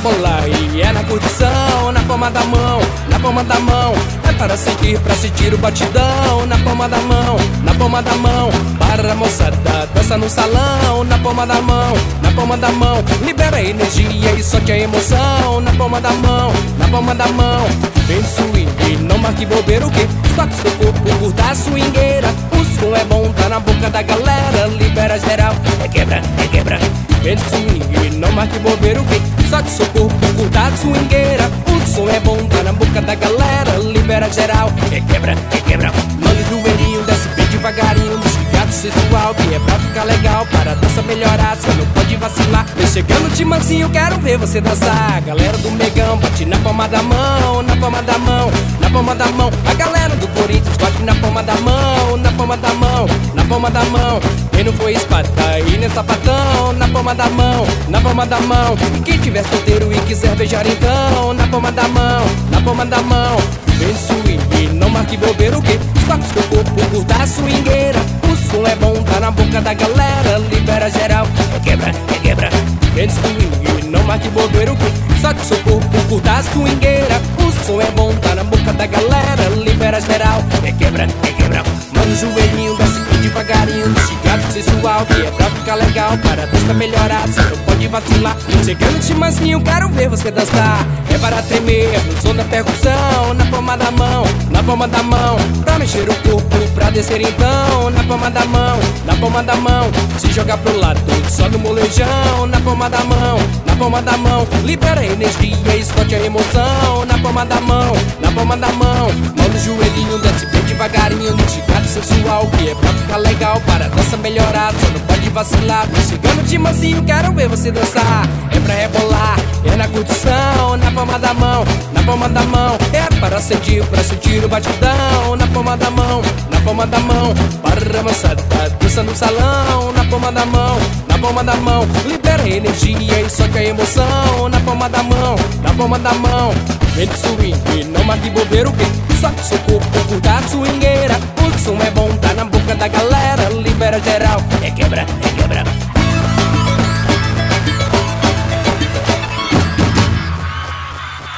rebolar e é na curtição, na palma da mão, na palma da mão. É para sentir o batidão, na palma da mão, na palma da mão. Para a moçada, dança no salão, na palma da mão, na palma da mão. Libera a energia e solte a emoção, na palma da mão, na palma da mão. Vem de swing, não marque bobeira o quê? Toque seu corpo, curta a swingueira. O som é bom, tá na boca da galera. Libera geral, é quebra, é quebra. Vem de swing, não marque bobeira o quê? Solte seu corpo, curta a swingueira. O som é bom, tá na boca da galera. Libera geral, é quebra, é quebra. Manda o joelhinho, desce bem devagarinho. Desligado sensual, que é pra ficar legal. Para a dança melhorar, você não pode vacilar. Vem chegando de mansinho, quero ver você dançar. Galera do Megão, bate na palma da mão, na palma da mão, na palma da mão. A galera do Corinthians, bate na palma da mão, na palma da mão, na palma da mão. Quem não foi espada e nem sapatão, na palma da mão, na palma da mão. E quem tiver solteiro e quiser beijar então, na palma da mão, na palma da mão. Vem swing, não marque bobeira o quê? Toque seu corpo, curta a swingueira. O som é bom, tá na boca da galera. Libera geral, é quebra, é quebra. Vem swing, não marque bobeira o quê? Solte seu corpo, curta a swingueira. O som é bom, tá na boca da galera. Libera geral, é quebra, é quebra. Manda o joelhinho, desce bem devagarinho. Desligado sensual, que é pra ficar legal. Para a dança melhorar, você não pode vacilar. Chegando de mansinho, quero ver você dançar. É para tremer, no som da percussão. Na palma da mão, na palma da mão. Pra mexer o corpo, pra descer então. Na palma da mão, na palma da mão. Se jogar pro lado, só no molejão. Na palma da mão, na palma da mão. Libera a energia, esconde a emoção. Na palma da mão, na palma da mão. Manda o joelhinho, desce bem devagarinho. No chicado sensual, que é pra ficar legal. Para a dança melhorar, você não pode vacilar. Tô chegando de mansinho, quero ver você dançar. É pra rebolar, é na curtição. Na palma da mão, na palma da mão. É para sentir o batidão. Na palma da mão, na palma da mão. Para a moçada, dança no salão. Na palma da mão, na palma da mão. Libera a energia e solte a emoção. Na palma da mão, na palma da mão. Vem de swing, não marque bobeira o quê? Solte seu corpo, curta a swingueira. O som é bom, tá na boca da galera. Libera geral, é quebra,